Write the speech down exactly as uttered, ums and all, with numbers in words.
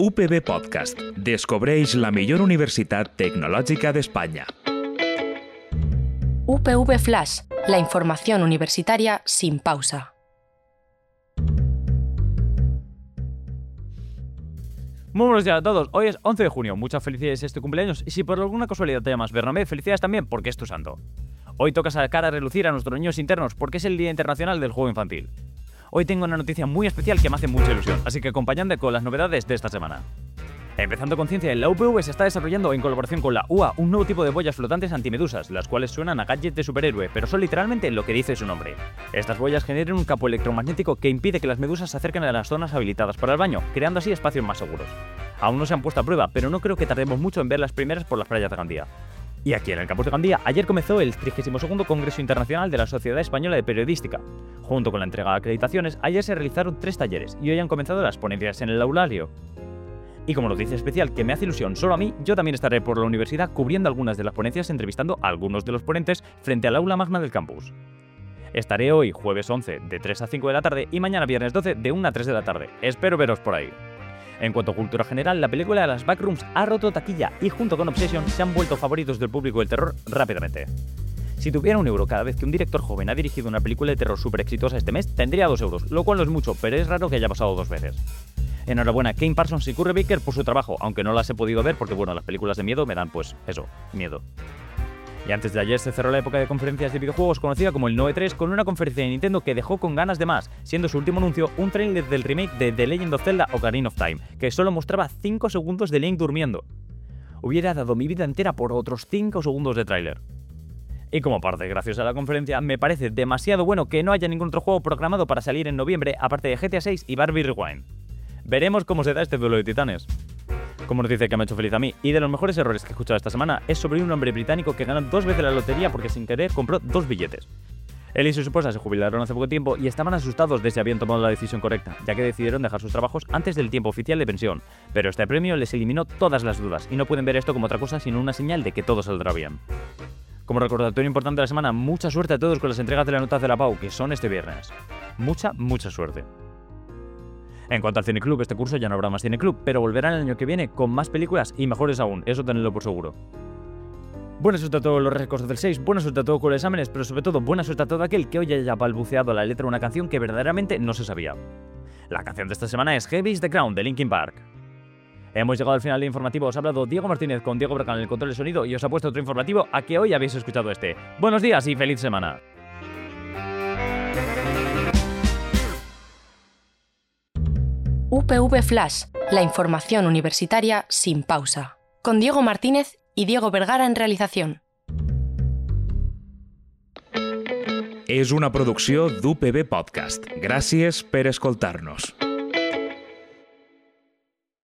U P B Podcast. Descobreix la millor universitat tecnològica d'Espanya. U P V Flash, la información universitaria sin pausa. Muy buenos días a todos, hoy es once de junio, muchas felicidades este cumpleaños y si por alguna casualidad te llamas Bernabé, felicidades también porque es tu santo. Hoy toca sacar a relucir a nuestros niños internos porque es el Día Internacional del Juego Infantil. Hoy tengo una noticia muy especial que me hace mucha ilusión, así que acompañadme con las novedades de esta semana. Empezando con ciencia, en la U P V se está desarrollando en colaboración con la U A un nuevo tipo de boyas flotantes antimedusas, las cuales suenan a gadget de superhéroe, pero son literalmente lo que dice su nombre. Estas boyas generan un campo electromagnético que impide que las medusas se acerquen a las zonas habilitadas para el baño, creando así espacios más seguros. Aún no se han puesto a prueba, pero no creo que tardemos mucho en ver las primeras por las playas de Gandía. Y aquí en el campus de Gandía, ayer comenzó el trigésimo segundo Congreso Internacional de la Sociedad Española de Periodística. Junto con la entrega de acreditaciones, ayer se realizaron tres talleres y hoy han comenzado las ponencias en el aulario. Y como noticia especial que me hace ilusión solo a mí, yo también estaré por la universidad cubriendo algunas de las ponencias entrevistando a algunos de los ponentes frente al aula magna del campus. Estaré hoy, jueves once, de tres a cinco de la tarde y mañana viernes doce, de una a tres de la tarde. Espero veros por ahí. En cuanto a cultura general, la película de las Backrooms ha roto taquilla y junto con Obsession se han vuelto favoritos del público del terror rápidamente. Si tuviera un euro cada vez que un director joven ha dirigido una película de terror súper exitosa este mes, tendría dos euros, lo cual no es mucho, pero es raro que haya pasado dos veces. Enhorabuena a Kane Parsons y Curry Baker por su trabajo, aunque no las he podido ver porque bueno, las películas de miedo me dan pues eso, miedo. Y antes de ayer se cerró la época de conferencias de videojuegos conocida como el N O E tres con una conferencia de Nintendo que dejó con ganas de más, siendo su último anuncio un trailer del remake de The Legend of Zelda Ocarina of Time, que solo mostraba cinco segundos de Link durmiendo. Hubiera dado mi vida entera por otros cinco segundos de tráiler. Y como parte graciosa de la conferencia, me parece demasiado bueno que no haya ningún otro juego programado para salir en noviembre aparte de G T A seis y Barbie Rewind. Veremos cómo se da este duelo de titanes. Como nos dice que me ha hecho feliz a mí, y de los mejores errores que he escuchado esta semana es sobre un hombre británico que gana dos veces la lotería porque sin querer compró dos billetes. Él y su esposa se jubilaron hace poco tiempo y estaban asustados de si habían tomado la decisión correcta, ya que decidieron dejar sus trabajos antes del tiempo oficial de pensión, pero este premio les eliminó todas las dudas y no pueden ver esto como otra cosa sino una señal de que todo saldrá bien. Como recordatorio importante de la semana, mucha suerte a todos con las entregas de la nota de la P A U, que son este viernes. Mucha, mucha suerte. En cuanto al Cineclub, este curso ya no habrá más Cineclub, pero volverá el año que viene con más películas y mejores aún, eso tenedlo por seguro. Buena suerte a todos los récords del seis, buena suerte a todos con los exámenes, pero sobre todo buena suerte a todo aquel que hoy haya balbuceado la letra de una canción que verdaderamente no se sabía. La canción de esta semana es Heavy is the Crown de Linkin Park. Hemos llegado al final del informativo, os ha hablado Diego Martínez con Diego Bercan en el control de sonido y os ha puesto otro informativo a que hoy habéis escuchado este. Buenos días y feliz semana. U P V Flash, la información universitaria sin pausa. Con Diego Martínez y Diego Vergara en realización. És una producció d'U P B Podcast. Gràcies per escoltar-nos.